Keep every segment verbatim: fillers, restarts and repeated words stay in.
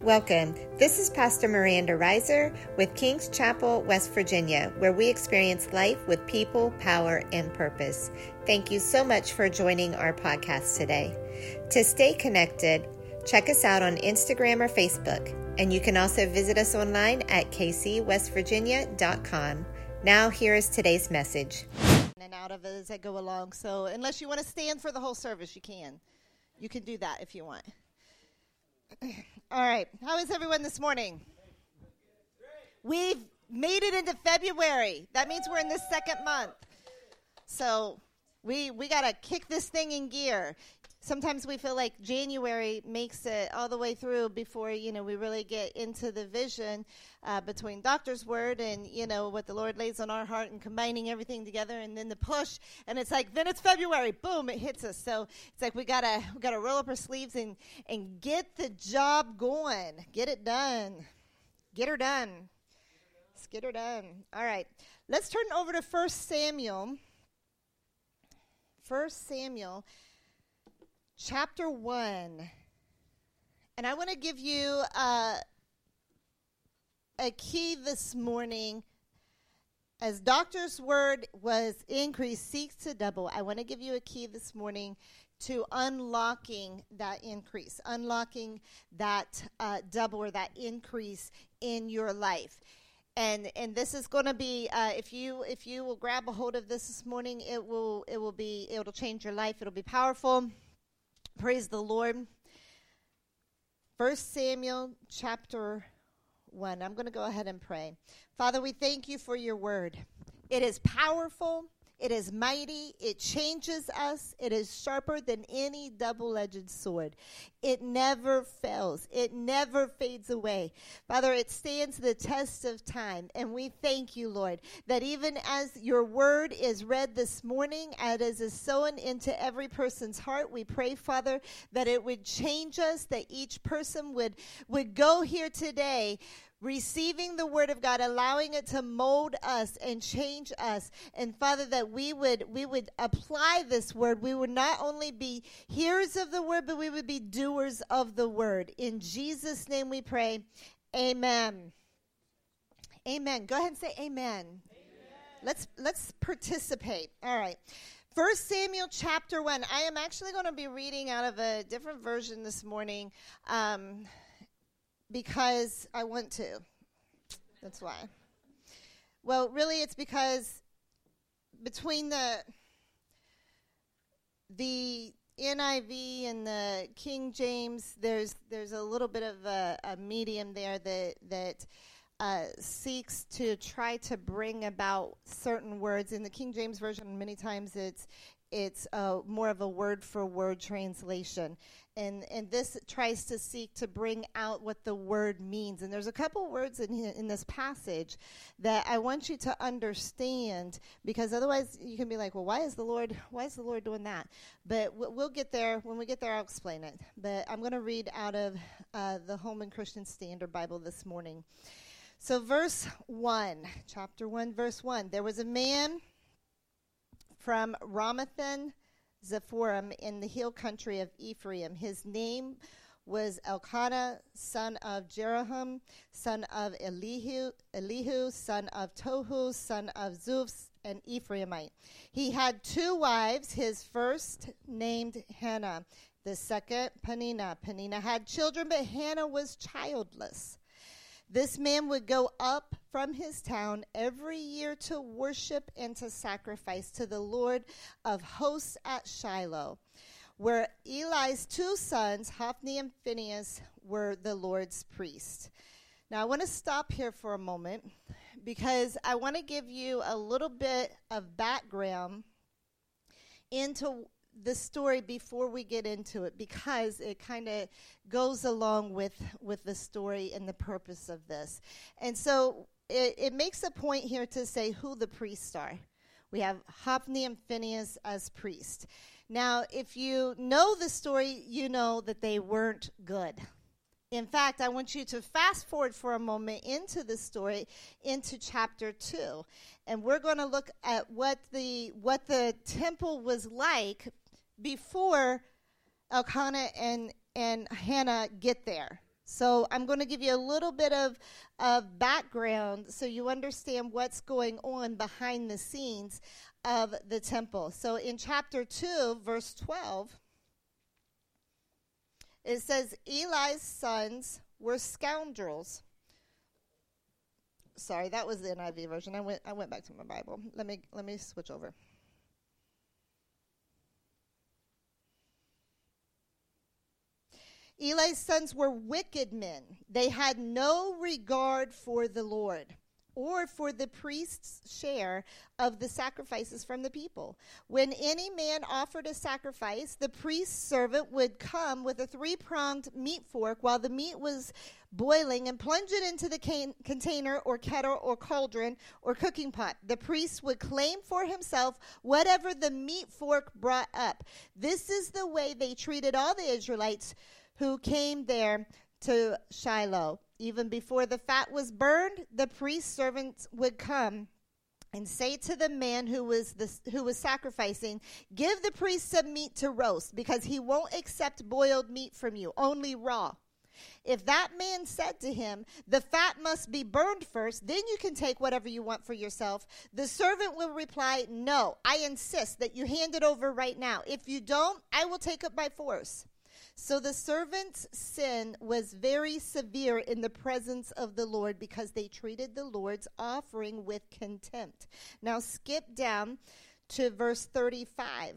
Welcome. This is Pastor Miranda Reiser with King's Chapel, West Virginia, where we experience life with people, power, and purpose. Thank you so much for joining our podcast today. To stay connected, check us out on Instagram or Facebook, and you can also visit us online at k c west virginia dot com. Now, here is today's message. And out of it as I go along. So unless you want to stand for the whole service, you can. You can do that if you want. All right. How is everyone this morning? We've made it into February. That means we're in the second month. So we we got to kick this thing in gear. Sometimes we feel like January makes it all the way through before, you know, we really get into the vision uh, between Doctor's Word and, you know, what the Lord lays on our heart and combining everything together and then the push. And it's like, then it's February. Boom, it hits us. So it's like we got to we gotta roll up our sleeves and, and get the job going. Get it done. Get her done. Let's get her done. All right. Let's turn over to First Samuel. First Samuel. Chapter one, and I want to give you uh, a key this morning. As Doctor's Word was increased, seeks to double. I want to give you a key this morning to unlocking that increase, unlocking that uh, double or that increase in your life. And and this is going to be uh, if you if you will grab a hold of this this morning, it will it will be it'll change your life. It'll be powerful. Praise the Lord. First Samuel chapter one. I'm going to go ahead and pray. Father, we thank you for your word. It is powerful. It is mighty. It changes us. It is sharper than any double-edged sword. It never fails. It never fades away. Father, it stands the test of time. And we thank you, Lord, that even as your word is read this morning, and as is sown into every person's heart, we pray, Father, that it would change us, that each person would, would go here today receiving the word of God, allowing it to mold us and change us. And Father, that we would we would apply this word. We would not only be hearers of the word, but we would be doers of the word. In Jesus' name we pray. Amen. Amen. Go ahead and say amen. Amen. Let's let's participate. All right. First Samuel chapter one. I am actually going to be reading out of a different version this morning. Um Because I want to. That's why. Well, really, it's because between the the N I V and the King James, there's there's a little bit of a, a medium there that that uh, seeks to try to bring about certain words. In the King James version, many times it's it's uh, more of a word-for-word translation. And and this tries to seek to bring out what the word means. And there's a couple words in here, in this passage that I want you to understand, because otherwise you can be like, well, why is the Lord why is the Lord doing that? But we'll get there. When we get there, I'll explain it. But I'm going to read out of uh, the Holman Christian Standard Bible this morning. So verse one, chapter one, verse one. There was a man from Ramathan Zephorim in the hill country of Ephraim. His name was Elkanah, son of Jeroham, son of Elihu, Elihu, son of Tohu, son of Zuph, an Ephraimite. He had two wives, his first named Hannah, the second Peninnah. Peninnah had children, but Hannah was childless. This man would go up from his town every year to worship and to sacrifice to the Lord of hosts at Shiloh, where Eli's two sons, Hophni and Phinehas, were the Lord's priests. Now, I want to stop here for a moment because I want to give you a little bit of background into the story before we get into it, because it kind of goes along with with the story and the purpose of this. And so it, it makes a point here to say who the priests are. We have Hophni and Phinehas as priests. Now, if you know the story, you know that they weren't good. In fact, I want you to fast forward for a moment into the story, into chapter two. And we're going to look at what the what the temple was like before Elkanah and, and Hannah get there. So I'm going to give you a little bit of, of background so you understand what's going on behind the scenes of the temple. So in chapter two, verse twelve, it says, Eli's sons were scoundrels. Sorry, that was the N I V version. I went I went back to my Bible. Let me let me switch over. Eli's sons were wicked men. They had no regard for the Lord or for the priest's share of the sacrifices from the people. When any man offered a sacrifice, the priest's servant would come with a three-pronged meat fork while the meat was boiling and plunge it into the can- container or kettle or cauldron or cooking pot. The priest would claim for himself whatever the meat fork brought up. This is the way they treated all the Israelites who came there to Shiloh. Even before the fat was burned, the priest's servants would come and say to the man who was the, who was sacrificing, give the priest some meat to roast, because he won't accept boiled meat from you, only raw. If that man said to him, the fat must be burned first, then you can take whatever you want for yourself, the servant will reply, no, I insist that you hand it over right now. If you don't, I will take it by force. So the servant's sin was very severe in the presence of the Lord because they treated the Lord's offering with contempt. Now skip down to verse thirty-five.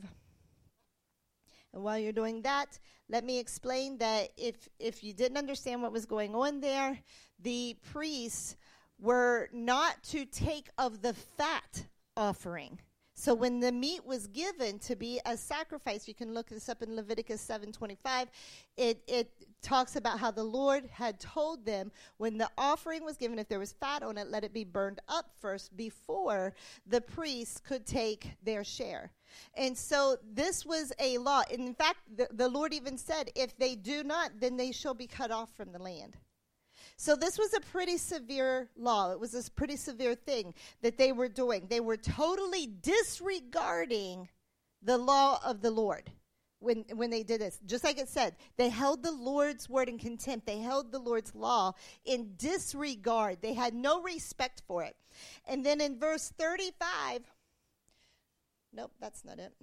And while you're doing that, let me explain that if, if you didn't understand what was going on there, the priests were not to take of the fat offering. So when the meat was given to be a sacrifice, you can look this up in Leviticus seven twenty-five, it, it talks about how the Lord had told them when the offering was given, if there was fat on it, let it be burned up first before the priests could take their share. And so this was a law. And in fact, the, the Lord even said, if they do not, then they shall be cut off from the land. So this was a pretty severe law. It was this pretty severe thing that they were doing. They were totally disregarding the law of the Lord when, when they did this. Just like it said, they held the Lord's word in contempt. They held the Lord's law in disregard. They had no respect for it. And then in verse thirty-five, nope, that's not it.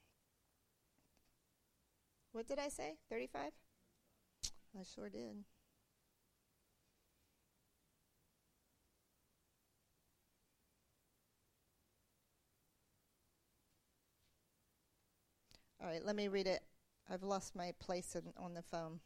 What did I say? thirty-five? I sure did. All right, let me read it. I've lost my place in, on the phone.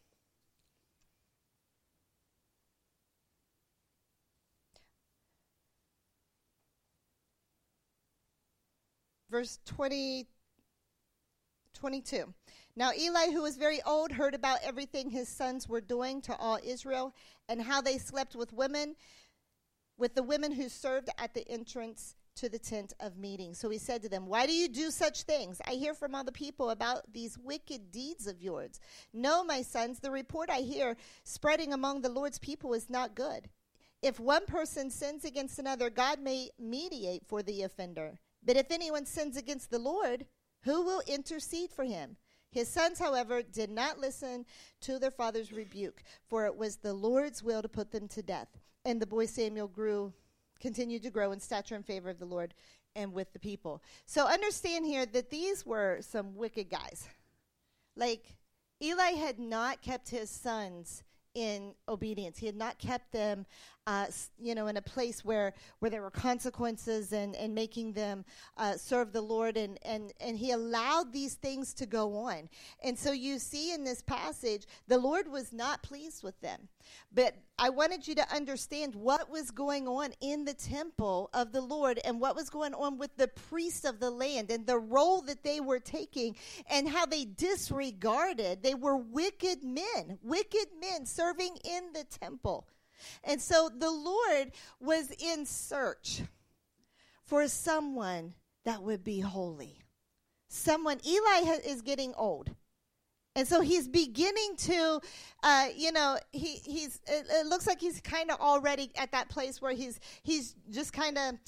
Verse twenty, twenty-two. Now Eli, who was very old, heard about everything his sons were doing to all Israel and how they slept with women, with the women who served at the entrance to the tent of meeting. So he said to them, why do you do such things? I hear from all the people about these wicked deeds of yours. No, my sons, the report I hear spreading among the Lord's people is not good. If one person sins against another, God may mediate for the offender. But if anyone sins against the Lord, who will intercede for him? His sons, however, did not listen to their father's rebuke, for it was the Lord's will to put them to death. And the boy Samuel grew continued to grow in stature and favor of the Lord and with the people. So understand here that these were some wicked guys. Like, Eli had not kept his sons in obedience. He had not kept them, uh, you know, in a place where, where there were consequences and, and making them uh, serve the Lord. And, and, and he allowed these things to go on. And so you see in this passage, the Lord was not pleased with them. But I wanted you to understand what was going on in the temple of the Lord and what was going on with the priests of the land and the role that they were taking and how they disregarded. They were wicked men, wicked men serving in the temple. And so the Lord was in search for someone that would be holy. Someone, Eli ha- is getting old. And so he's beginning to, uh, you know, he he's. It, it looks like he's kind of already at that place where he's he's just kind of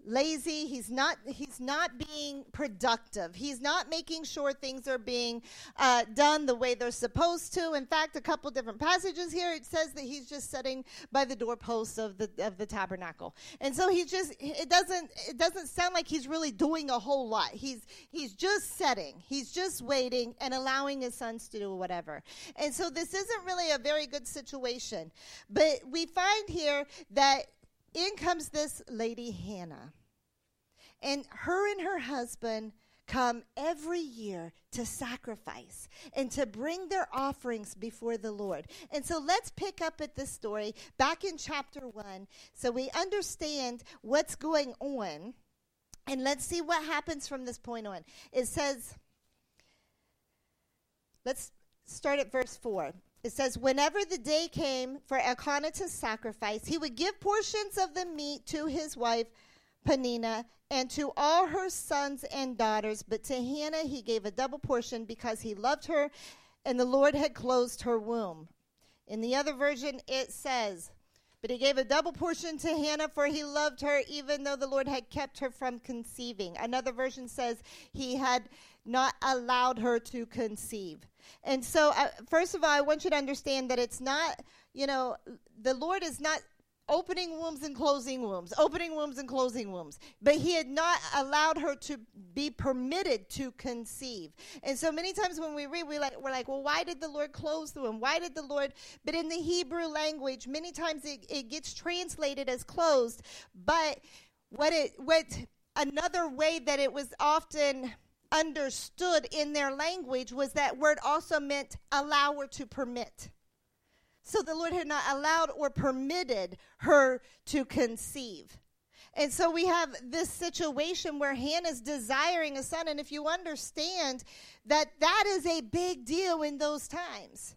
lazy. He's not he's not being productive. He's not making sure things are being uh, done the way they're supposed to. In fact, a couple different passages here, it says that he's just sitting by the doorposts of the of the tabernacle. And so he's just it doesn't it doesn't sound like he's really doing a whole lot. He's he's just sitting. He's just waiting and allowing his sons to do whatever. And so this isn't really a very good situation. But we find here that in comes this lady Hannah. And her and her husband come every year to sacrifice and to bring their offerings before the Lord. And so let's pick up at this story back in chapter one so we understand what's going on. And let's see what happens from this point on. It says, let's start at verse four. It says, whenever the day came for Elkanah to sacrifice, he would give portions of the meat to his wife Peninnah and to all her sons and daughters. But to Hannah he gave a double portion because he loved her and the Lord had closed her womb. In the other version it says, but he gave a double portion to Hannah, for he loved her, even though the Lord had kept her from conceiving. Another version says he had not allowed her to conceive. And so, uh, first of all, I want you to understand that it's not, you know, the Lord is not opening wombs and closing wombs, opening wombs and closing wombs. But he had not allowed her to be permitted to conceive. And so many times when we read, we like, we're like, well, why did the Lord close the womb? Why did the Lord? But in the Hebrew language, many times it, it gets translated as closed. But what it, what another way that it was often understood in their language was that word also meant allow or to permit. So the Lord had not allowed or permitted her to conceive. And so we have this situation where Hannah's desiring a son. And if you understand that that is a big deal in those times.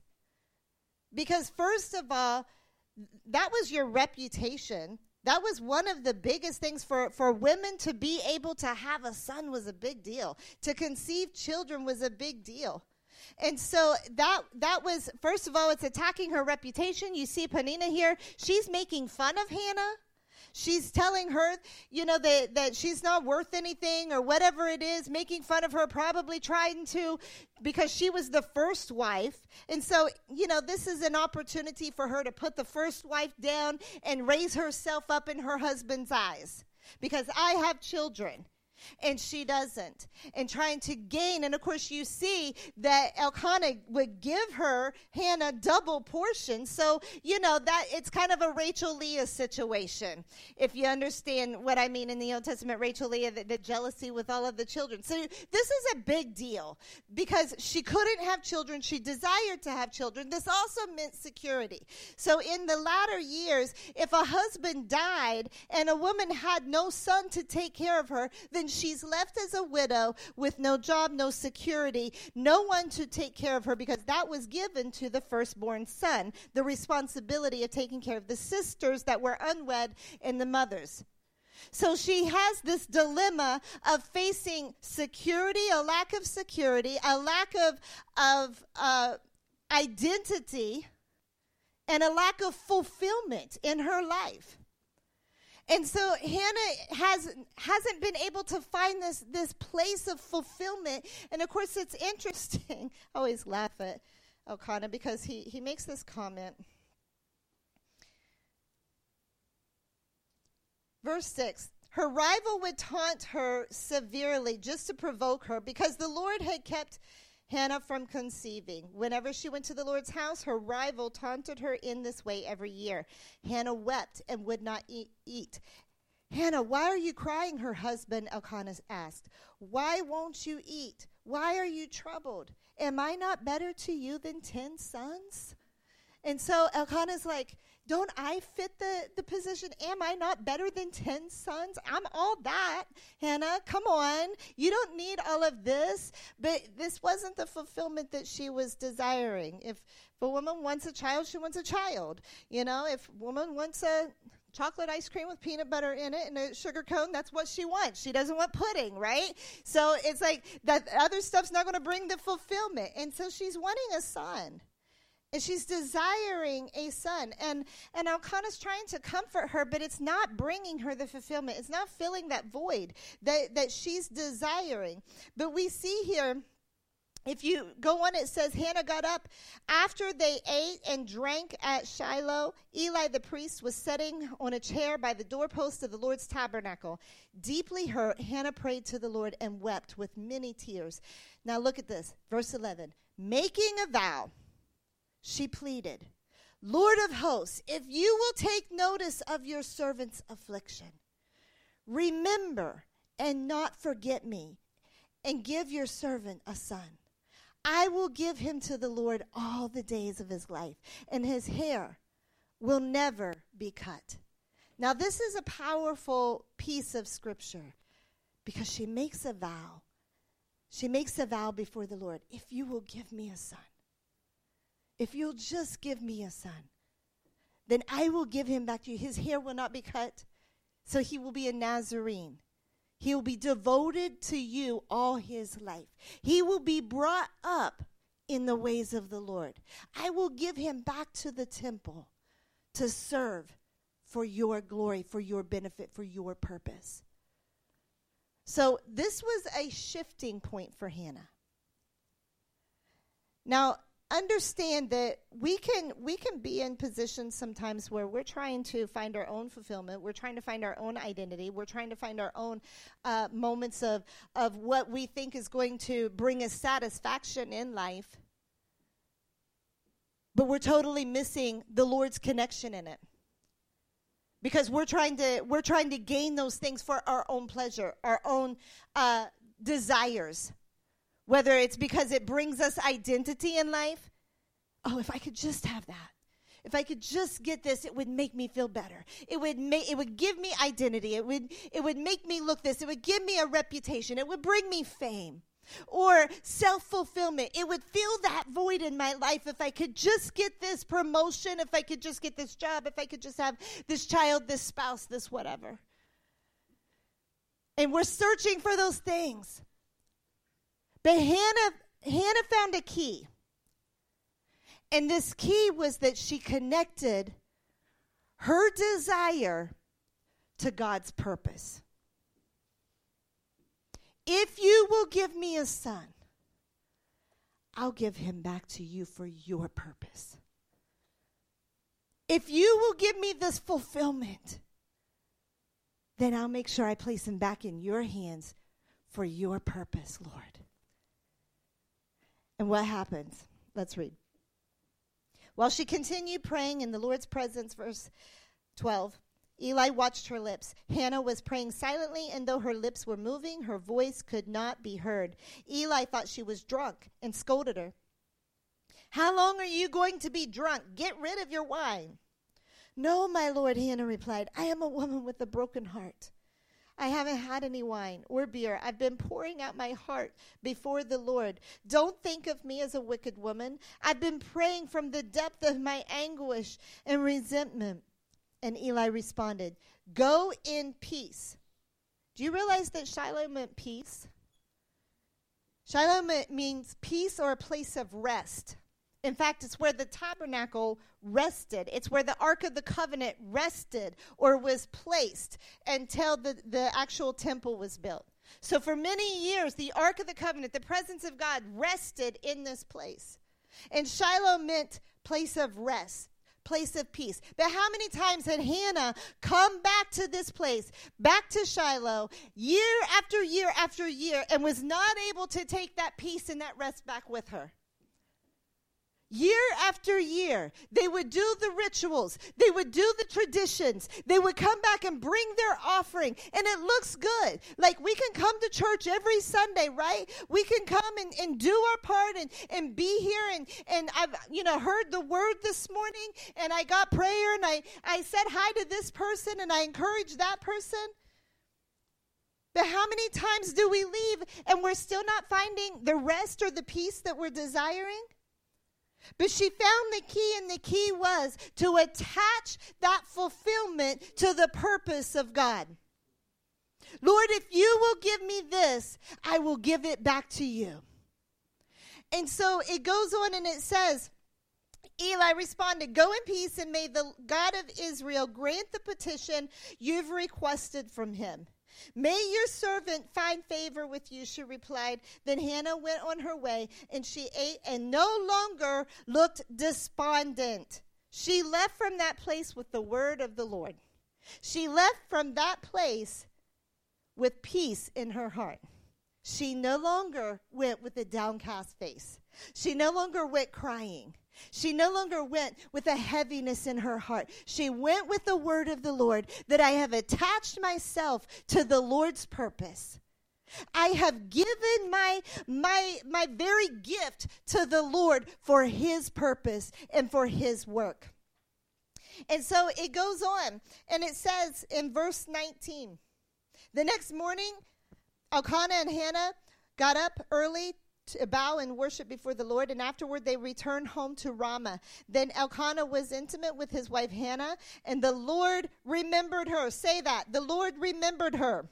Because first of all, that was your reputation. That was one of the biggest things for, for women to be able to have a son was a big deal. To conceive children was a big deal. And so that that was, first of all, it's attacking her reputation. You see Peninnah here. She's making fun of Hannah. She's telling her, you know, that, that she's not worth anything or whatever it is, making fun of her, probably trying to, because she was the first wife. And so, you know, this is an opportunity for her to put the first wife down and raise herself up in her husband's eyes. Because I have children. And she doesn't. And trying to gain. And, of course, you see that Elkanah would give her, Hannah, double portions. So, you know, that it's kind of a Rachel Leah situation. If you understand what I mean in the Old Testament, Rachel Leah, the, the jealousy with all of the children. So this is a big deal because she couldn't have children. She desired to have children. This also meant security. So in the latter years, if a husband died and a woman had no son to take care of her, then she's left as a widow with no job, no security, no one to take care of her because that was given to the firstborn son, the responsibility of taking care of the sisters that were unwed and the mothers. So she has this dilemma of facing security, a lack of security, a lack of, of uh, identity, and a lack of fulfillment in her life. And so Hannah has, hasn't been able to find this, this place of fulfillment. And, of course, it's interesting. I always laugh at Elkanah because he, he makes this comment. Verse six, her rival would taunt her severely just to provoke her because the Lord had kept Hannah from conceiving. Whenever she went to the Lord's house, her rival taunted her in this way every year. Hannah wept and would not eat. eat. Hannah, why are you crying? Her husband Elkanah asked. Why won't you eat? Why are you troubled? Am I not better to you than ten sons? And so Elkanah's like, don't I fit the, the position? Am I not better than ten sons? I'm all that, Hannah. Come on. You don't need all of this. But this wasn't the fulfillment that she was desiring. If, if a woman wants a child, she wants a child. You know, if a woman wants a chocolate ice cream with peanut butter in it and a sugar cone, that's what she wants. She doesn't want pudding, right? So it's like that other stuff's not going to bring the fulfillment. And so she's wanting a son. And she's desiring a son. And, and Elkanah's trying to comfort her, but it's not bringing her the fulfillment. It's not filling that void that, that she's desiring. But we see here, if you go on, it says, Hannah got up after they ate and drank at Shiloh. Eli the priest was sitting on a chair by the doorpost of the Lord's tabernacle. Deeply hurt, Hannah prayed to the Lord and wept with many tears. Now look at this, verse eleven. Making a vow, she pleaded, Lord of hosts, if you will take notice of your servant's affliction, remember and not forget me, and give your servant a son. I will give him to the Lord all the days of his life, and his hair will never be cut. Now, this is a powerful piece of scripture because she makes a vow. She makes a vow before the Lord. If you will give me a son, if you'll just give me a son, then I will give him back to you. His hair will not be cut, so he will be a Nazarene. He will be devoted to you all his life. He will be brought up in the ways of the Lord. I will give him back to the temple to serve for your glory, for your benefit, for your purpose. So this was a shifting point for Hannah. Now, understand that we can we can be in positions sometimes where we're trying to find our own fulfillment. We're trying to find our own identity. We're trying to find our own uh, moments of, of what we think is going to bring us satisfaction in life. But we're totally missing the Lord's connection in it. Because we're trying to we're trying to gain those things for our own pleasure, our own uh, desires. Whether it's because it brings us identity in life. Oh, if I could just have that. If I could just get this, it would make me feel better. It would make it would give me identity. It would it would make me look this. It would give me a reputation. It would bring me fame. Or self-fulfillment. It would fill that void in my life if I could just get this promotion, if I could just get this job, if I could just have this child, this spouse, this whatever. And we're searching for those things. But Hannah, Hannah found a key. And this key was that she connected her desire to God's purpose. If you will give me a son, I'll give him back to you for your purpose. If you will give me this fulfillment, then I'll make sure I place him back in your hands for your purpose, Lord. And what happens? Let's read. While she continued praying in the Lord's presence, verse twelve, Eli watched her lips. Hannah was praying silently, and though her lips were moving, her voice could not be heard. Eli thought she was drunk and scolded her. How long are you going to be drunk? Get rid of your wine. No, my Lord, Hannah replied. I am a woman with a broken heart. I haven't had any wine or beer. I've been pouring out my heart before the Lord. Don't think of me as a wicked woman. I've been praying from the depth of my anguish and resentment. And Eli responded, go in peace. Do you realize that Shiloh meant peace? Shiloh means peace or a place of rest. In fact, it's where the tabernacle rested. It's where the Ark of the Covenant rested or was placed until the, the actual temple was built. So for many years, the Ark of the Covenant, the presence of God, rested in this place. And Shiloh meant place of rest, place of peace. But how many times had Hannah come back to this place, back to Shiloh, year after year after year, and was not able to take that peace and that rest back with her? Year after year, they would do the rituals. They would do the traditions. They would come back and bring their offering. And it looks good. Like we can come to church every Sunday, right? We can come and, and do our part and, and be here. And, and I've, you know, heard the word this morning. And I got prayer. And I, I said hi to this person. And I encouraged that person. But how many times do we leave and we're still not finding the rest or the peace that we're desiring? But she found the key, and the key was to attach that fulfillment to the purpose of God. Lord, if you will give me this, I will give it back to you. And so it goes on and it says Eli responded, "Go in peace, and may the God of Israel grant the petition you've requested from him." "May your servant find favor with you," she replied. Then Hannah went on her way, and she ate and no longer looked despondent. She left from that place with the word of the Lord. She left from that place with peace in her heart. She no longer went with a downcast face. She no longer went crying. She no longer went with a heaviness in her heart. She went with the word of the Lord, that I have attached myself to the Lord's purpose. I have given my, my, my very gift to the Lord for his purpose and for his work. And so it goes on, and it says in verse nineteen, the next morning, Elkanah and Hannah got up early to bow and worship before the Lord, and afterward they returned home to Ramah. Then Elkanah was intimate with his wife Hannah, and the Lord remembered her. Say that. The Lord remembered her.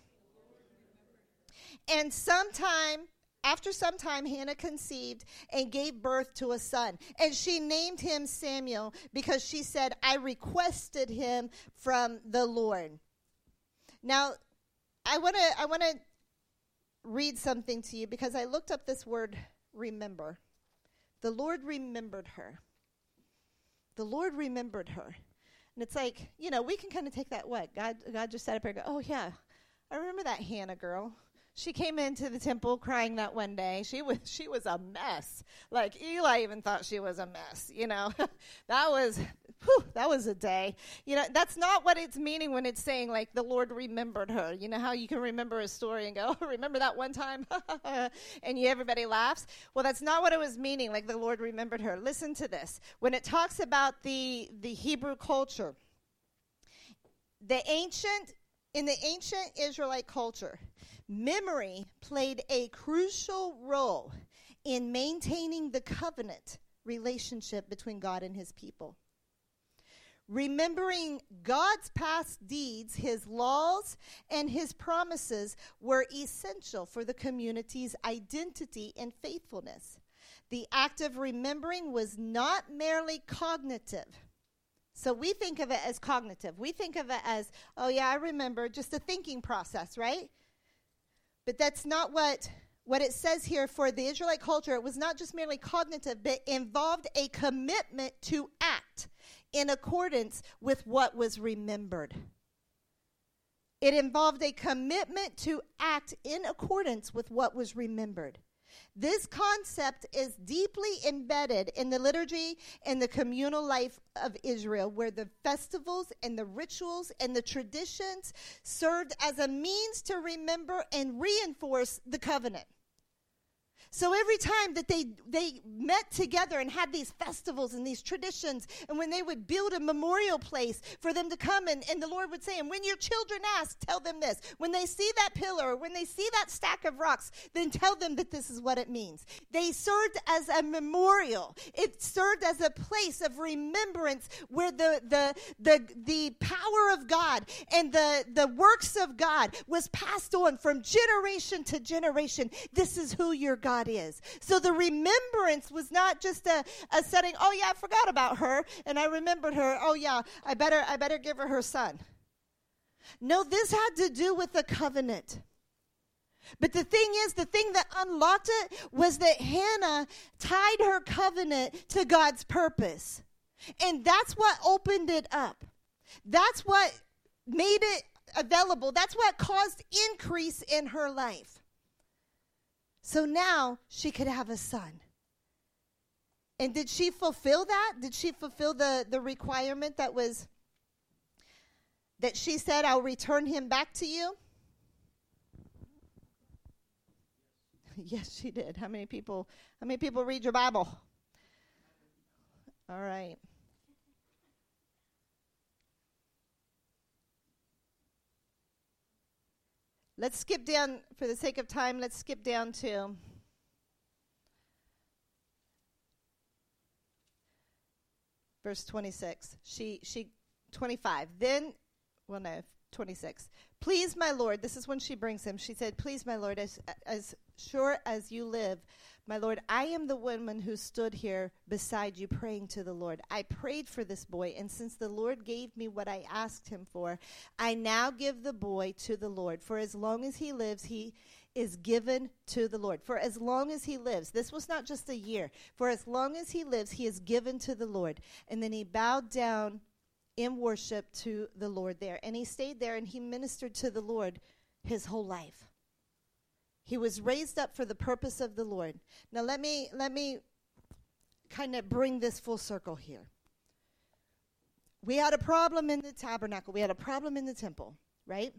And sometime, after some time, Hannah conceived and gave birth to a son. And she named him Samuel because she said, I requested him from the Lord. Now, I want to I want to read something to you because I looked up this word, remember. The Lord remembered her. The Lord remembered her. And it's like, you know, we can kind of take that, what? God God just sat up here and go, oh, yeah, I remember that Hannah girl. She came into the temple crying that one day. She was she was a mess. Like Eli even thought she was a mess, you know. that was whew, that was a day. You know, that's not what it's meaning when it's saying like the Lord remembered her. You know how you can remember a story and go, oh, remember that one time? and you everybody laughs. Well, that's not what it was meaning, like the Lord remembered her. Listen to this. When it talks about the the Hebrew culture, the ancient in the ancient Israelite culture, memory played a crucial role in maintaining the covenant relationship between God and his people. Remembering God's past deeds, his laws, and his promises were essential for the community's identity and faithfulness. The act of remembering was not merely cognitive. So we think of it as cognitive. We think of it as, oh yeah, I remember, just a thinking process, right? But that's not what, what it says here for the Israelite culture. It was not just merely cognitive, but involved a commitment to act in accordance with what was remembered. It involved a commitment to act in accordance with what was remembered. This concept is deeply embedded in the liturgy and the communal life of Israel, where the festivals and the rituals and the traditions served as a means to remember and reinforce the covenant. So every time that they they met together and had these festivals and these traditions, and when they would build a memorial place for them to come, and, and the Lord would say, and when your children ask, tell them this. When they see that pillar, or when they see that stack of rocks, then tell them that this is what it means. They served as a memorial. It served as a place of remembrance where the the the, the power of God and the, the works of God was passed on from generation to generation. This is who your God is. So the remembrance was not just a, a setting, oh yeah, I forgot about her and I remembered her. Oh yeah, I better I better give her her son. No, this had to do with the covenant. But the thing is, the thing that unlocked it was that Hannah tied her covenant to God's purpose. And that's what opened it up. That's what made it available. That's what caused increase in her life. So now she could have a son. And did she fulfill that? Did she fulfill the, the requirement that was, that she said, I'll return him back to you? Yes, she did. How many people, how many people read your Bible? All right. Let's skip down, for the sake of time, let's skip down to verse twenty-six. She, she, twenty-five. Then, well, no, twenty-six. Please, my Lord, this is when she brings him. She said, please, my Lord, as, as sure as you live, my Lord, I am the woman who stood here beside you praying to the Lord. I prayed for this boy, and since the Lord gave me what I asked him for, I now give the boy to the Lord. For as long as he lives, he is given to the Lord. For as long as he lives, this was not just a year. For as long as he lives, he is given to the Lord. And then he bowed down in worship to the Lord there. And he stayed there, and he ministered to the Lord his whole life. He was raised up for the purpose of the Lord. Now let me let me kind of bring this full circle here. We had a problem in the tabernacle. We had a problem in the temple, right?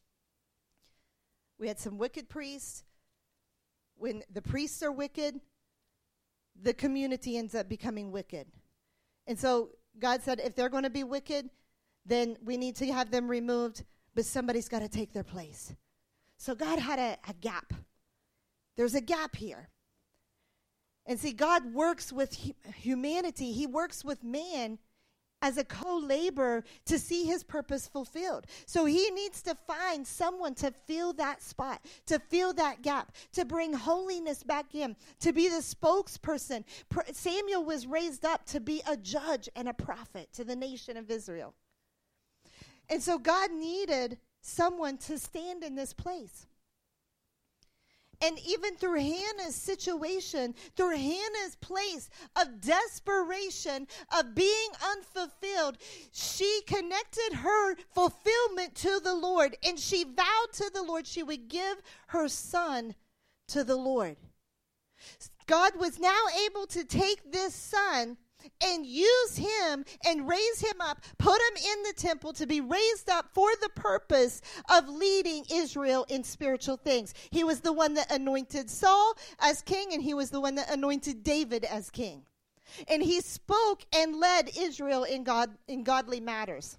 We had some wicked priests. When the priests are wicked, the community ends up becoming wicked. And so God said, if they're going to be wicked, then we need to have them removed, but somebody's got to take their place. So God had a, a gap. There's a gap here. And see, God works with hu- humanity. He works with man as a co-laborer to see his purpose fulfilled. So he needs to find someone to fill that spot, to fill that gap, to bring holiness back in, to be the spokesperson. Pr- Samuel was raised up to be a judge and a prophet to the nation of Israel. And so God needed someone to stand in this place. And even through Hannah's situation, through Hannah's place of desperation, of being unfulfilled, she connected her fulfillment to the Lord. And she vowed to the Lord she would give her son to the Lord. God was now able to take this son and use him and raise him up, put him in the temple to be raised up for the purpose of leading Israel in spiritual things. He was the one that anointed Saul as king, and he was the one that anointed David as king. And he spoke and led Israel in God in godly matters.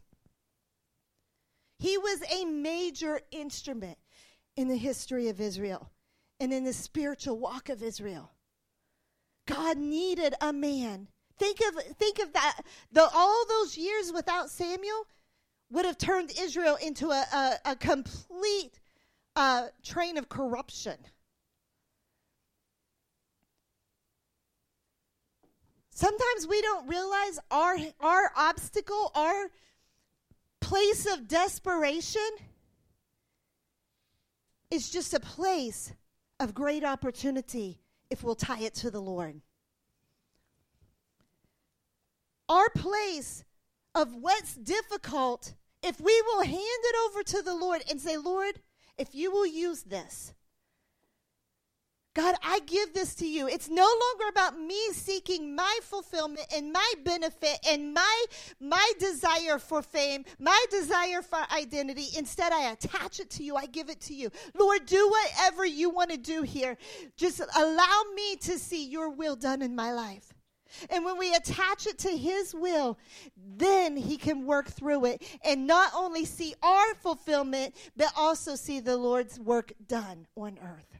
He was a major instrument in the history of Israel and in the spiritual walk of Israel. God needed a man. Think of think of that. The, all those years without Samuel would have turned Israel into a, a, a complete uh, train of corruption. Sometimes we don't realize our our obstacle, our place of desperation is just a place of great opportunity if we'll tie it to the Lord. Our place of what's difficult, if we will hand it over to the Lord and say, Lord, if you will use this, God, I give this to you. It's no longer about me seeking my fulfillment and my benefit and my, my desire for fame, my desire for identity. Instead, I attach it to you. I give it to you. Lord, do whatever you want to do here. Just allow me to see your will done in my life. And when we attach it to his will, then he can work through it and not only see our fulfillment, but also see the Lord's work done on earth.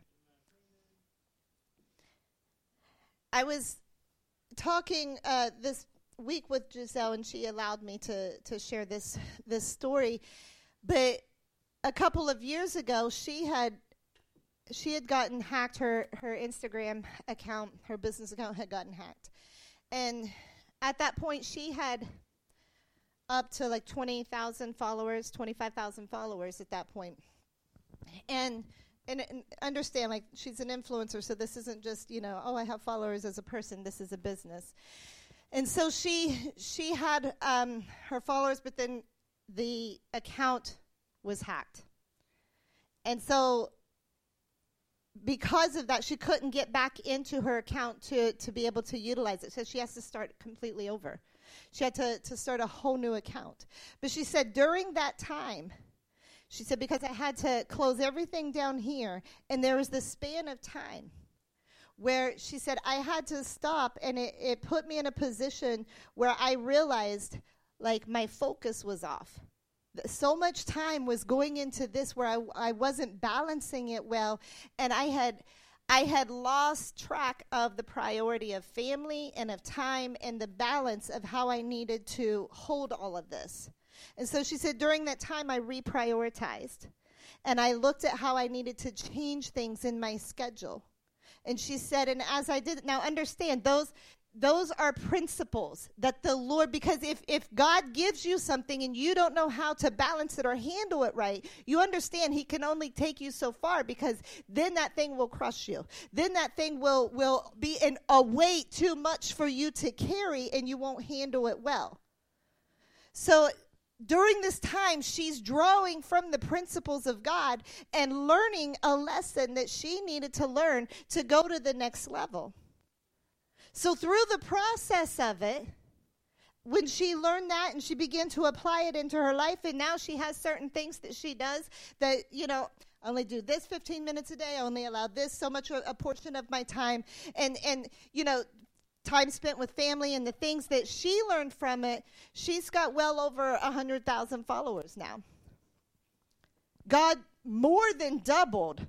I was talking uh, this week with Giselle, and she allowed me to, to share this, this story. But a couple of years ago, she had she had gotten hacked. Her, her Instagram account, her business account had gotten hacked. And at that point, she had up to like twenty thousand followers, twenty-five thousand followers at that point. And, and and understand, like, she's an influencer, so this isn't just, you know, oh, I have followers as a person. This is a business. And so she she had um, her followers, but then the account was hacked. And so because of that, she couldn't get back into her account to, to be able to utilize it. So she has to start completely over. She had to, to start a whole new account. But she said during that time, she said, because I had to close everything down here, and there was this span of time where she said I had to stop, and it, it put me in a position where I realized, like, my focus was off. So much time was going into this where I, I wasn't balancing it well, and I had I had lost track of the priority of family and of time and the balance of how I needed to hold all of this. And so she said, during that time, I reprioritized. And I looked at how I needed to change things in my schedule. And she said, and as I did, now understand, those those are principles that the Lord, because if, if God gives you something and you don't know how to balance it or handle it right, you understand he can only take you so far, because then that thing will crush you. Then that thing will, will be an, a weight too much for you to carry, and you won't handle it well. So during this time, she's drawing from the principles of God and learning a lesson that she needed to learn to go to the next level. So through the process of it, when she learned that and she began to apply it into her life, and now she has certain things that she does that, you know, I only do this fifteen minutes a day, I only allow this so much a, a portion of my time, and, and, you know, time spent with family and the things that she learned from it, she's got well over one hundred thousand followers now. God more than doubled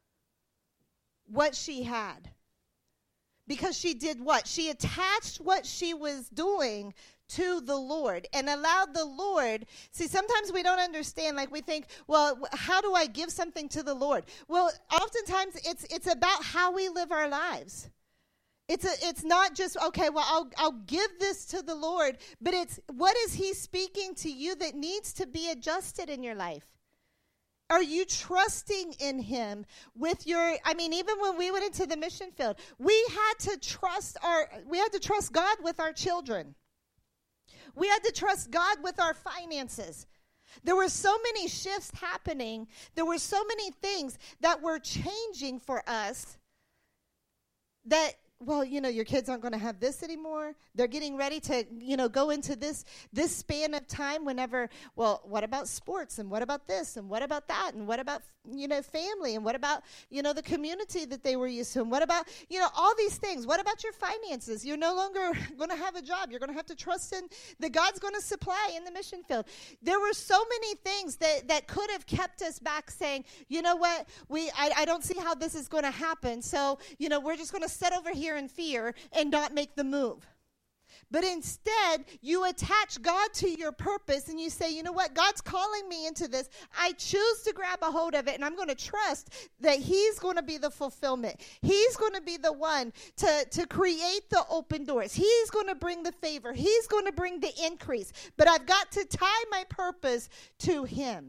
what she had. Because she did what? She attached what she was doing to the Lord and allowed the Lord. See, sometimes we don't understand, like we think, well, how do I give something to the Lord? Well, oftentimes it's it's about how we live our lives. It's a, it's not just, okay, well, I'll I'll give this to the Lord, but it's what is he speaking to you that needs to be adjusted in your life? Are you trusting in him with your, I mean, even when we went into the mission field, we had to trust our, we had to trust God with our children. We had to trust God with our finances. There were so many shifts happening. There were so many things that were changing for us that, well, you know, your kids aren't going to have this anymore. They're getting ready to, you know, go into this this span of time whenever, well, what about sports? And what about this? And what about that? And what about, you know, family? And what about, you know, the community that they were used to? And what about, you know, all these things? What about your finances? You're no longer going to have a job. You're going to have to trust in that God's going to supply in the mission field. There were so many things that, that could have kept us back saying, you know what, we I, I don't see how this is going to happen. So, you know, we're just going to sit over here in fear and not make the move. But instead, you attach God to your purpose and you say, you know what, God's calling me into this. I choose to grab a hold of it, and I'm going to trust that he's going to be the fulfillment. He's going to be the one to, to create the open doors. He's going to bring the favor. He's going to bring the increase. But I've got to tie my purpose to him.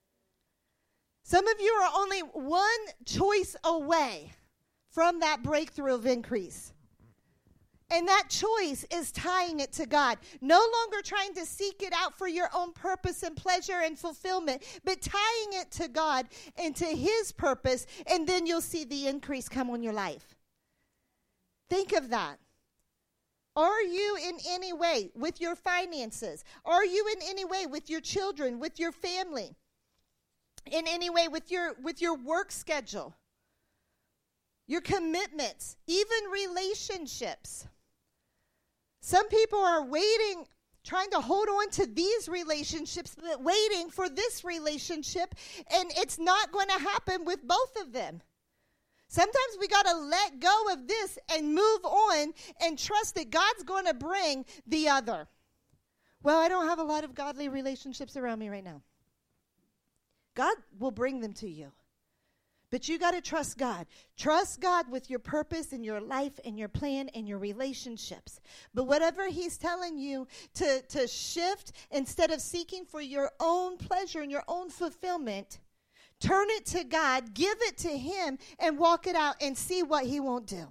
Some of you are only one choice away from that breakthrough of increase. And that choice is tying it to God. No longer trying to seek it out for your own purpose and pleasure and fulfillment, but tying it to God and to his purpose, and then you'll see the increase come on your life. Think of that. Are you in any way with your finances? Are you in any way with your children, with your family? In any way with your with your work schedule? Your commitments, even relationships. Some people are waiting, trying to hold on to these relationships, but waiting for this relationship, and it's not going to happen with both of them. Sometimes we got to let go of this and move on and trust that God's going to bring the other. Well, I don't have a lot of godly relationships around me right now. God will bring them to you. But you got to trust God. Trust God with your purpose and your life and your plan and your relationships. But whatever he's telling you to, to shift, instead of seeking for your own pleasure and your own fulfillment, turn it to God, give it to him, and walk it out and see what he won't do.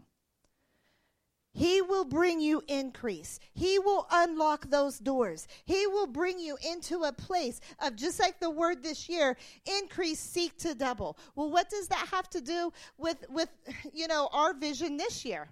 He will bring you increase. He will unlock those doors. He will bring you into a place of, just like the word this year, increase, seek to double. Well, what does that have to do with, with you know, our vision this year?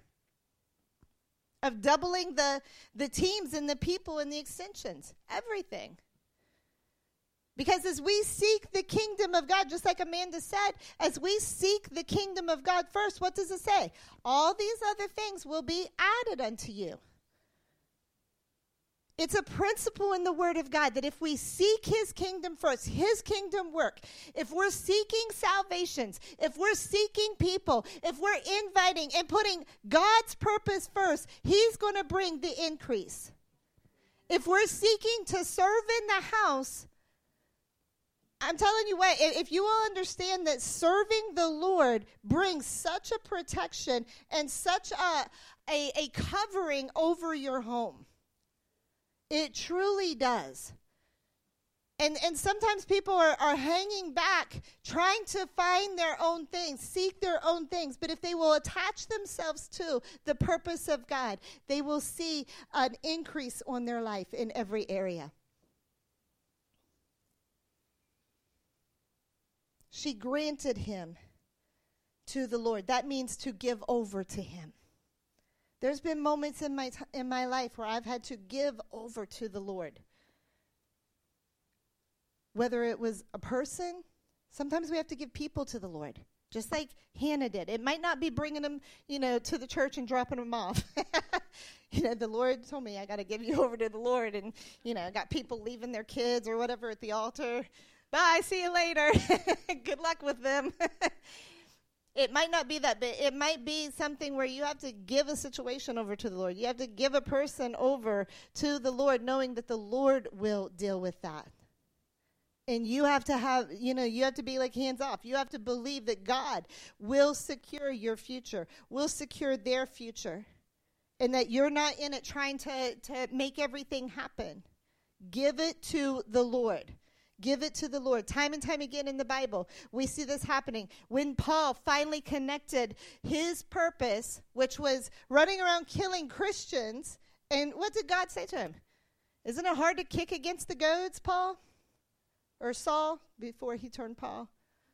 Of doubling the, the teams and the people and the extensions. Everything. Because as we seek the kingdom of God, just like Amanda said, as we seek the kingdom of God first, what does it say? All these other things will be added unto you. It's a principle in the Word of God that if we seek His kingdom first, His kingdom work, if we're seeking salvations, if we're seeking people, if we're inviting and putting God's purpose first, He's going to bring the increase. If we're seeking to serve in the house, I'm telling you what, if you will understand that serving the Lord brings such a protection and such a, a, a covering over your home. It truly does. And and sometimes people are, are hanging back, trying to find their own things, seek their own things. But if they will attach themselves to the purpose of God, they will see an increase on their life in every area. She granted him to the Lord. That means to give over to him. There's been moments in my t- in my life where I've had to give over to the Lord. Whether it was a person, sometimes we have to give people to the Lord, just like Hannah did. It might not be bringing them, you know, to the church and dropping them off. You know, the Lord told me I got to give you over to the Lord, and you know, got people leaving their kids or whatever at the altar. Bye, see you later. Good luck with them. It might not be that, but it might be something where you have to give a situation over to the Lord. You have to give a person over to the Lord, knowing that the Lord will deal with that. And you have to have, you know, you have to be like hands off. You have to believe that God will secure your future, will secure their future, and that you're not in it trying to, to make everything happen. Give it to the Lord. Give it to the Lord. Time and time again in the Bible, we see this happening. When Paul finally connected his purpose, which was running around killing Christians, and what did God say to him? Isn't it hard to kick against the goads, Paul? Or Saul, before he turned Paul?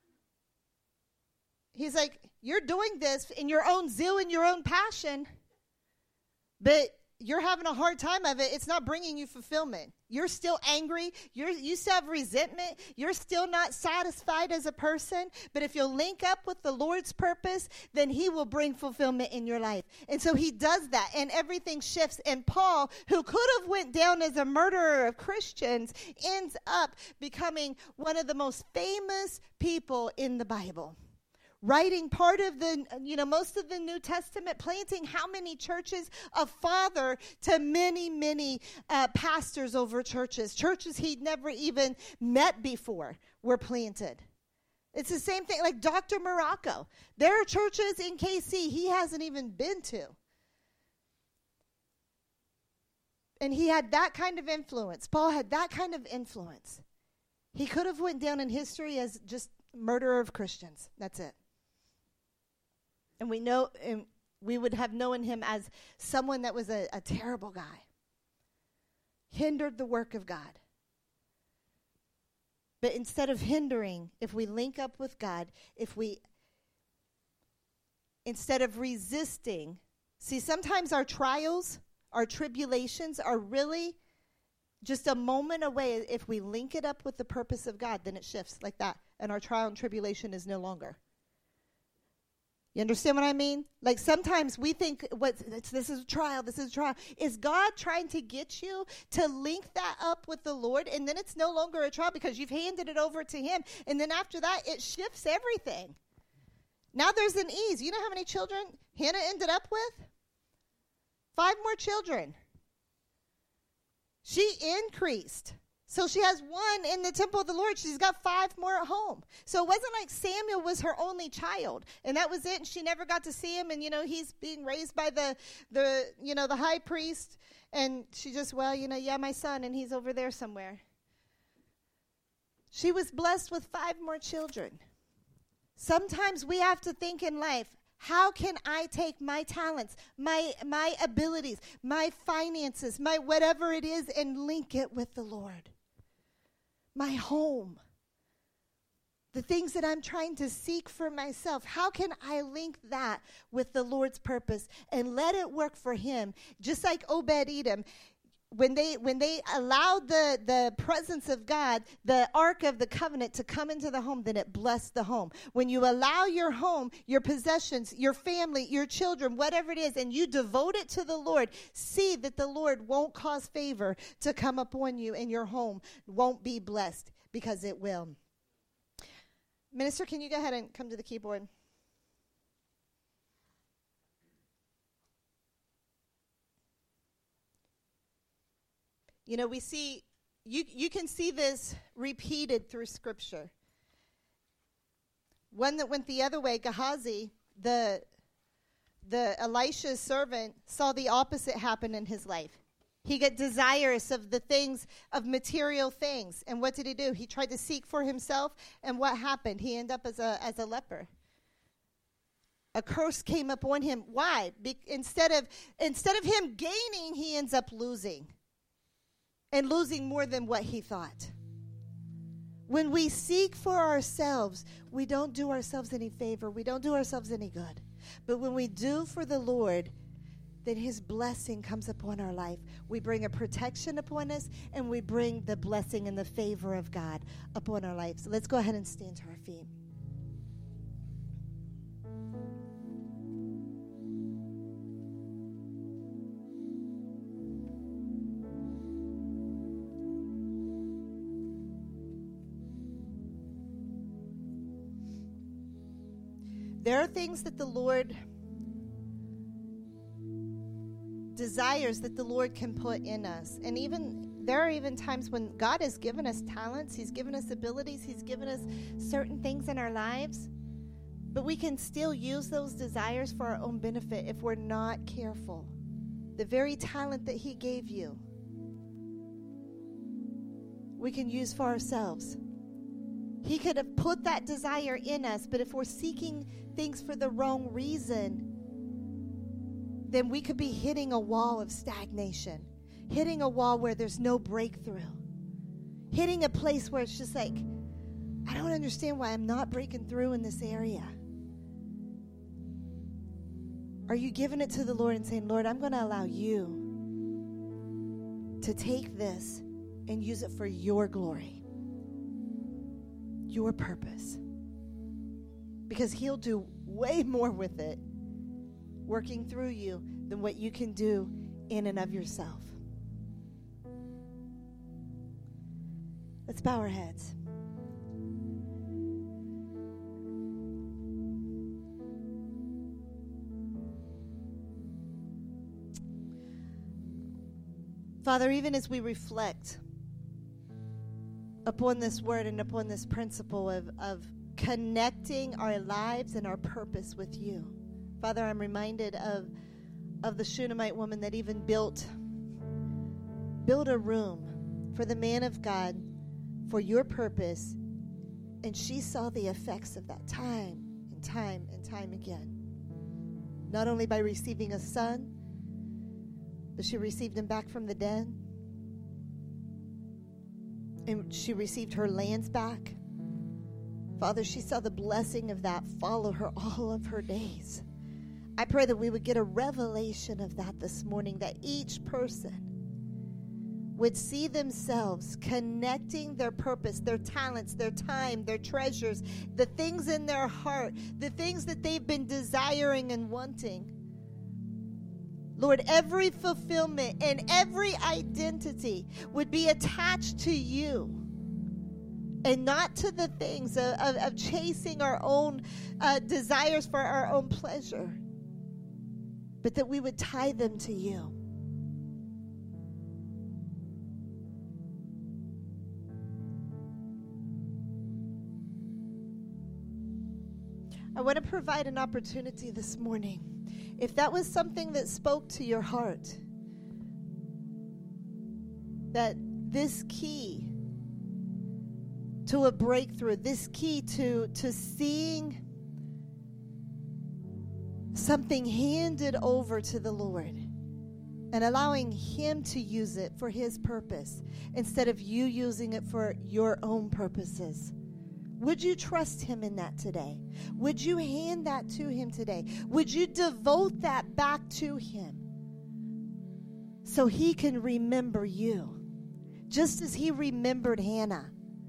He's like, you're doing this in your own zeal and your own passion, but you're having a hard time of it. It's not bringing you fulfillment. You're still angry. You're, you still have resentment. You're still not satisfied as a person. But if you'll link up with the Lord's purpose, then he will bring fulfillment in your life. And so he does that, and everything shifts. And Paul, who could have went down as a murderer of Christians, ends up becoming one of the most famous people in the Bible. Writing part of the, you know, most of the New Testament, planting how many churches, a father to many, many uh, pastors over churches. Churches he'd never even met before were planted. It's the same thing like Doctor Morocco. There are churches in K C he hasn't even been to. And he had that kind of influence. Paul had that kind of influence. He could have went down in history as just murderer of Christians. That's it. And we know, and we would have known him as someone that was a, a terrible guy. Hindered the work of God. But instead of hindering, if we link up with God, if we, instead of resisting, see, sometimes our trials, our tribulations are really just a moment away. If we link it up with the purpose of God, then it shifts like that. And our trial and tribulation is no longer. You understand what I mean? Like sometimes we think, what this is a trial, this is a trial. Is God trying to get you to link that up with the Lord, and then it's no longer a trial because you've handed it over to him, and then after that, it shifts everything. Now there's an ease. You know how many children Hannah ended up with? Five more children. She increased. So she has one in the temple of the Lord. She's got five more at home. So it wasn't like Samuel was her only child, and that was it, and she never got to see him, and, you know, he's being raised by the, the you know, the high priest, and she just, well, you know, yeah, my son, and he's over there somewhere. She was blessed with five more children. Sometimes we have to think in life, how can I take my talents, my my abilities, my finances, my whatever it is, and link it with the Lord? My home, the things that I'm trying to seek for myself, how can I link that with the Lord's purpose and let it work for him? Just like Obed-Edom, when they when they allowed the, the presence of God, the Ark of the Covenant, to come into the home, then it blessed the home. When you allow your home, your possessions, your family, your children, whatever it is, and you devote it to the Lord, see that the Lord won't cause favor to come upon you, and your home won't be blessed, because it will. Minister, can you go ahead and come to the keyboard? You know, we see, you you can see this repeated through Scripture. One that went the other way, Gehazi, the, the Elisha's servant, saw the opposite happen in his life. He got desirous of the things, of material things. And what did he do? He tried to seek for himself, and what happened? He ended up as a as a leper. A curse came upon him. Why? Be- instead of instead of him gaining, he ends up losing. And losing more than what he thought. When we seek for ourselves, we don't do ourselves any favor. We don't do ourselves any good. But when we do for the Lord, then his blessing comes upon our life. We bring a protection upon us, and we bring the blessing and the favor of God upon our lives. So let's go ahead and stand to our feet. There are things that the Lord desires that the Lord can put in us. And even there are even times when God has given us talents, he's given us abilities, he's given us certain things in our lives. But we can still use those desires for our own benefit if we're not careful. The very talent that he gave you, we can use for ourselves. He could have put that desire in us, but if we're seeking things for the wrong reason, then we could be hitting a wall of stagnation, hitting a wall where there's no breakthrough, hitting a place where it's just like, I don't understand why I'm not breaking through in this area. Are you giving it to the Lord and saying, Lord, I'm going to allow you to take this and use it for your glory? Your purpose, because he'll do way more with it working through you than what you can do in and of yourself. Let's bow our heads. Father, even as we reflect upon this word and upon this principle of, of connecting our lives and our purpose with you. Father, I'm reminded of, of the Shunammite woman that even built, built a room for the man of God for your purpose, and she saw the effects of that time and time and time again. Not only by receiving a son, but she received him back from the dead. And she received her lands back. Father, she saw the blessing of that follow her all of her days. I pray that we would get a revelation of that this morning, that each person would see themselves connecting their purpose, their talents, their time, their treasures, the things in their heart, the things that they've been desiring and wanting. Lord, every fulfillment and every identity would be attached to you and not to the things of, of, of chasing our own uh, desires for our own pleasure, but that we would tie them to you. I want to provide an opportunity this morning. If that was something that spoke to your heart, that this key to a breakthrough, this key to, to seeing something handed over to the Lord and allowing him to use it for his purpose instead of you using it for your own purposes. Would you trust him in that today? Would you hand that to him today? Would you devote that back to him? so he can remember you. Just as he remembered Hannah.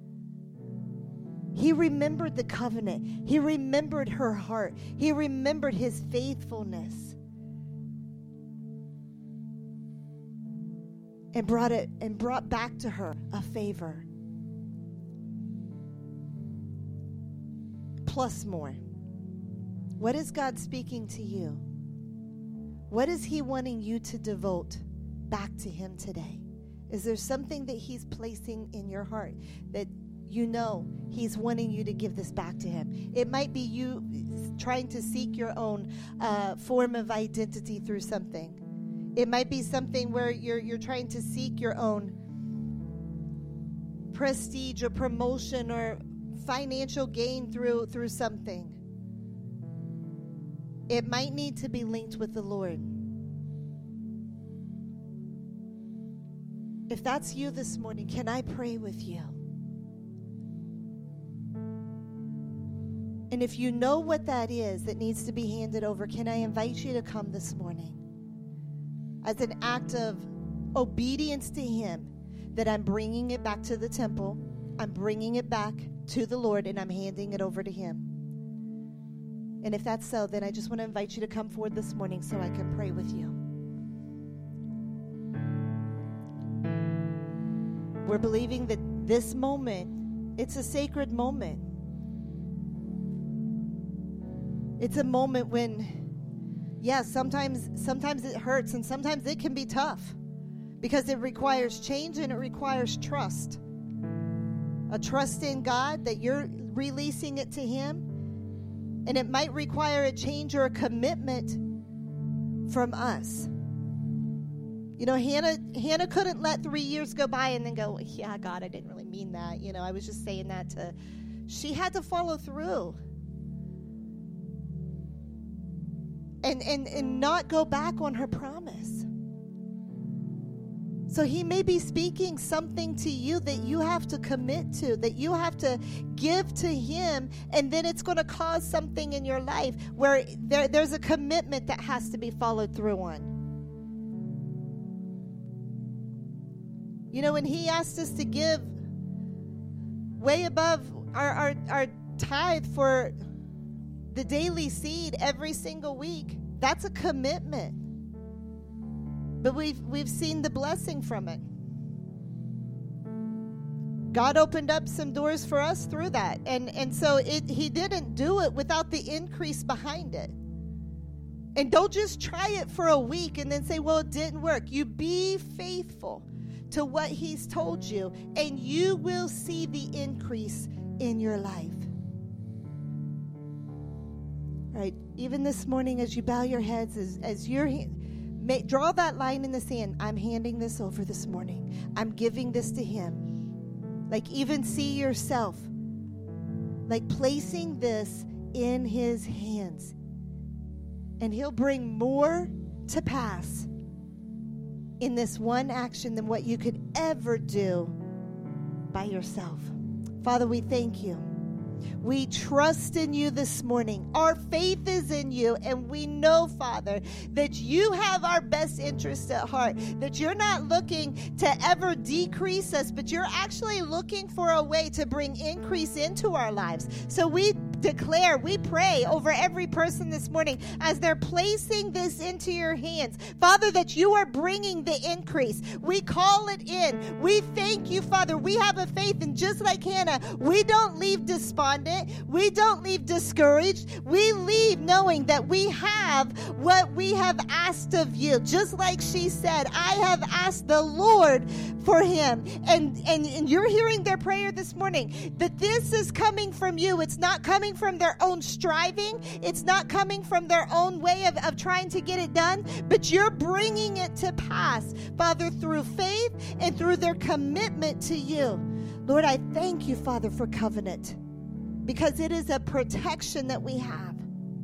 He remembered the covenant. He remembered her heart. He remembered his faithfulness. And brought it and brought back to her a favor. Plus more. What is God speaking to you? What is he wanting you to devote back to him today? Is there something that he's placing in your heart that you know he's wanting you to give this back to him? It might be you trying to seek your own uh, form of identity through something. It might be something where you're you're trying to seek your own prestige or promotion or financial gain through through something. It might need to be linked with the Lord. If that's you this morning, can I pray with you? And if you know what that is that needs to be handed over, can I invite you to come this morning as an act of obedience to him, that I'm bringing it back to the temple, I'm bringing it back to the Lord, and I'm handing it over to him. And if that's so, then I just want to invite you to come forward this morning so I can pray with you. We're believing that this moment, it's a sacred moment. It's a moment when, yeah, sometimes sometimes it hurts and sometimes it can be tough because it requires change and it requires trust. A trust in God that you're releasing it to him. And it might require a change or a commitment from us. You know, Hannah Hannah couldn't let three years go by and then go, yeah, God, I didn't really mean that. You know, I was just saying that to... She had to follow through. And, and, and not go back on her promise. So he may be speaking something to you that you have to commit to, that you have to give to him, and then it's going to cause something in your life where there, there's a commitment that has to be followed through on. You know, when he asked us to give way above our, our, our tithe for the daily seed every single week, that's a commitment. But we've we've seen the blessing from it. God opened up some doors for us through that. And, and so it, he didn't do it without the increase behind it. And don't just try it for a week and then say, well, it didn't work. You be faithful to what he's told you, and you will see the increase in your life. All right, even this morning as you bow your heads, as, as you're... May, draw that line in the sand. I'm handing this over this morning. I'm giving this to him. Like, even see yourself like placing this in his hands. And he'll bring more to pass in this one action than what you could ever do by yourself. Father, we thank you. We trust in you this morning. Our faith is in you, and we know, Father, that you have our best interest at heart, that you're not looking to ever decrease us, but you're actually looking for a way to bring increase into our lives. So we declare, we pray over every person this morning as they're placing this into your hands, Father, that you are bringing the increase. We call it in. We thank you, Father. We have a faith, and just like Hannah, we don't leave despondent. We don't leave discouraged. We leave knowing that we have what we have asked of you. Just like she said, I have asked the Lord for him. And, and, and you're hearing their prayer this morning, that this is coming from you. It's not coming from their own striving. It's not coming from their own way of, of trying to get it done, but you're bringing it to pass, Father, through faith and through their commitment to you. Lord, I thank you, Father, for covenant, because it is a protection that we have.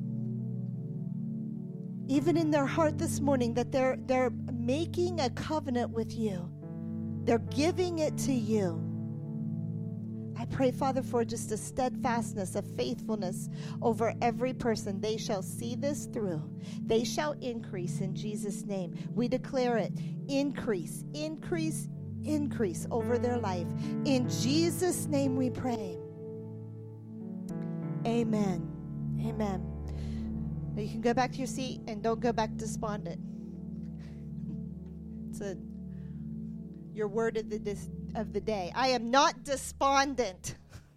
Even in their heart this morning, that they're they're making a covenant with you. They're giving it to you. I pray, Father, for just a steadfastness, a faithfulness over every person. They shall see this through. They shall increase in Jesus' name. We declare it. Increase, increase, increase over their life. In Jesus' name we pray. Amen. Amen. Now you can go back to your seat and don't go back despondent. It's a, your word of the dis, of the day. I am not despondent.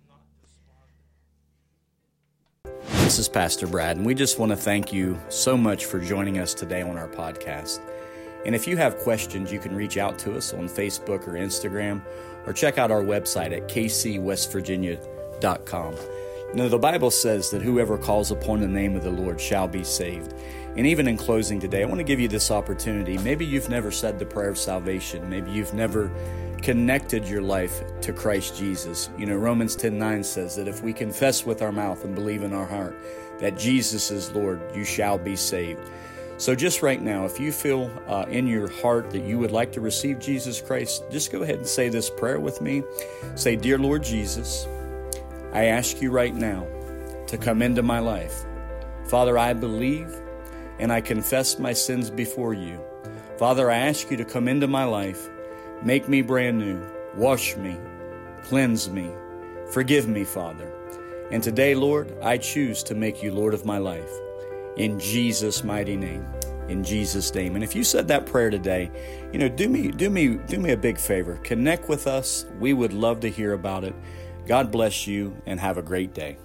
This is Pastor Brad, and we just want to thank you so much for joining us today on our podcast. And if you have questions, you can reach out to us on Facebook or Instagram, or check out our website at k c west virginia dot com. Now, the Bible says that whoever calls upon the name of the Lord shall be saved. And even in closing today, I want to give you this opportunity. Maybe you've never said the prayer of salvation. Maybe you've never connected your life to Christ Jesus. You know, Romans ten nine says that if we confess with our mouth and believe in our heart that Jesus is Lord, you shall be saved. So just right now, if you feel uh, in your heart that you would like to receive Jesus Christ, just go ahead and say this prayer with me. Say, Dear Lord Jesus, I ask you right now to come into my life. Father, I believe and I confess my sins before you. Father, I ask you to come into my life, make me brand new, wash me, cleanse me, forgive me, Father. And today, Lord, I choose to make you Lord of my life. In Jesus' mighty name. In Jesus' name. And if you said that prayer today, you know, do me, do me, do me a big favor. Connect with us. We would love to hear about it. God bless you and have a great day.